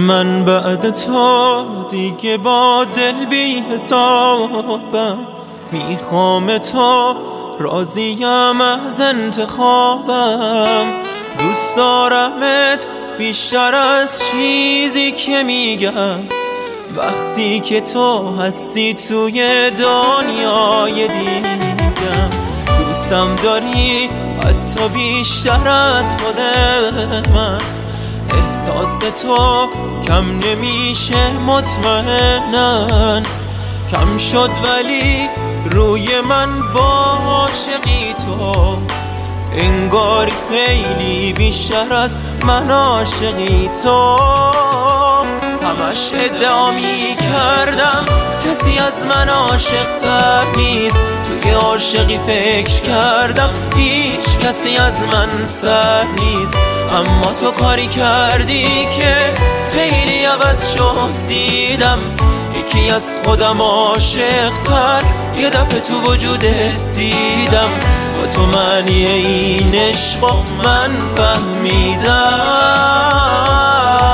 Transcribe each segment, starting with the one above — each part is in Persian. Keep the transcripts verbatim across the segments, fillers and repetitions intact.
من بعد تو دیگه با دل بی حسابم، میخوام تو، راضیم از انتخابم. دوست دارمت بیشتر از چیزی که میگم، وقتی که تو هستی توی دنیای دیگم. دوستم داری حتی بیشتر از خود من، احساس تو کم نمیشه مطمئنن. کم شد ولی روی من با عاشقی تو، انگاری خیلی بیشتر از من عاشقی تو. همش ادعا می کردم کسی از من عاشق تر نیست، توی عاشقی فکر کردم هیچ کسی از من سر نیست. اما تو کاری کردی که خیلی عوض شد دیدم، یکی از خودم عاشق تر یه دفعه تو وجودت دیدم. با تو معنی این عشق من فهمیدم.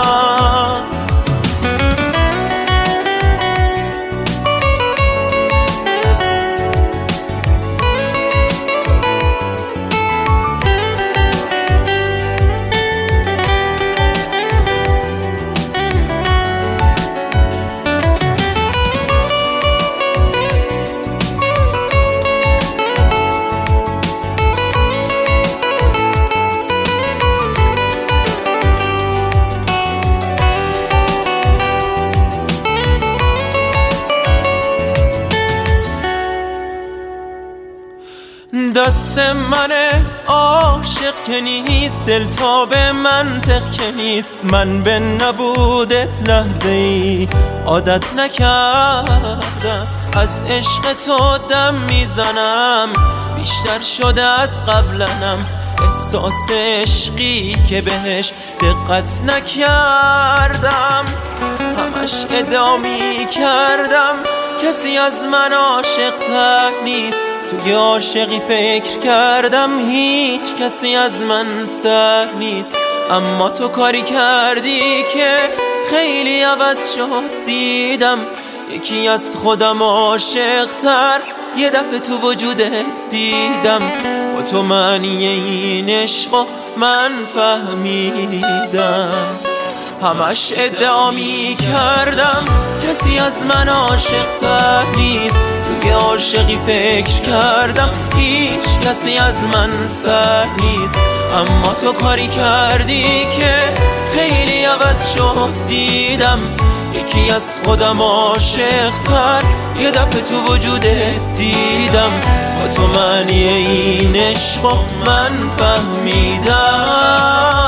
دست من عاشق که نیست، دل تا به منطق که نیست. من به نبودت لحظه ای عادت نکردم، از عشق تو دم میزنم بیشتر شده از قبلنم. احساس عشقی که بهش دقت نکردم، همش ادعا میکردم کسی از من عاشق تر نیست. توی عاشقی فکر کردم هیچ کسی از من سر نیست. اما تو کاری کردی که خیلی عوض شد دیدم، یکی از خودم عاشق تر یه دفعه تو وجودت دیدم. با تو معنی این عشق من فهمیدم. همش ادعا می کردم کسی از من عاشق تر نیست، توی عاشقی فکر کردم هیچ کسی از من سر نیست. اما تو کاری کردی که خیلی عوض شد دیدم، یکی از خودم عاشق تر یه دفعه تو وجودت دیدم. با تو معنی این عشق من فهمیدم.